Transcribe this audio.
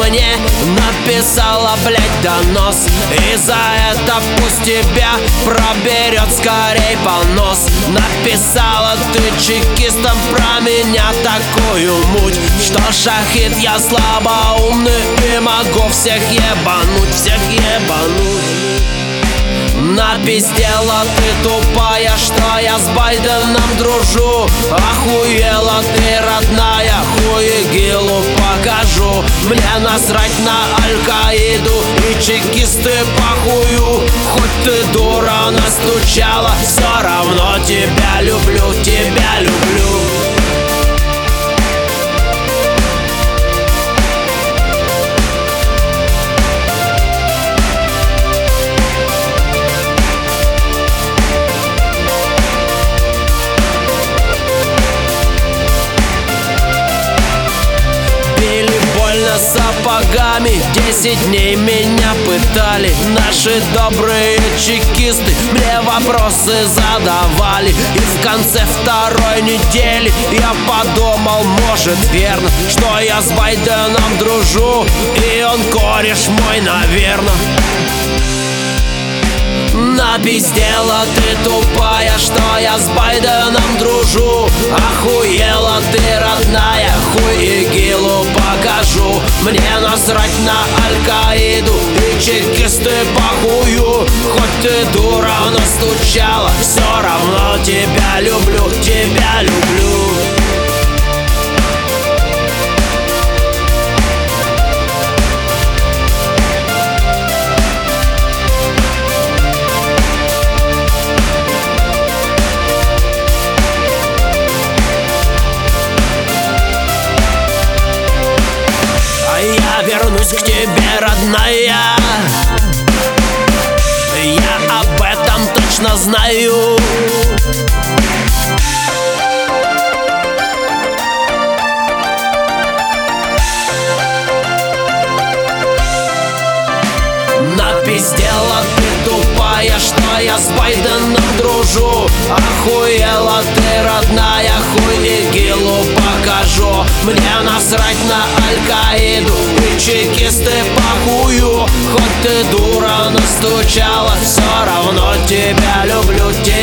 мне написала, блядь, донос. И за это пусть тебя проберет скорей понос. Написала ты чекистам про меня такую муть, что шахид я слабоумный и могу всех ебануть, всех ебануть. Напиздела ты тупая, что я с Байденом дружу. Охуела ты, родная, хуегилу покажу. Мне насрать на Аль-Каиду и чекисты похую. Хоть ты дура настучала, все равно тебя люблю, тебя люблю. Сапогами 10 дней меня пытали. Наши добрые чекисты мне вопросы задавали. И в конце второй недели я подумал, может верно, что я с Байденом дружу, и он кореш мой, наверно. Напиздела ты тупая, что я с Байденом дружу. Охуела ты, родная, хуегилу покажу. Мне насрать на Аль-Каиду и чекисты похую. Хоть ты дура настучала, все равно тебя люблю, тебя люблю. Вернусь к тебе, родная, я об этом точно знаю. Напиздела ты тупая, что я с Байденом дружу. Охуела ты, родная, хуегилу покажу. Мне насрать на Аль-Каиду и чекисты похую. Хоть ты дура настучала, все равно тебя люблю, тебя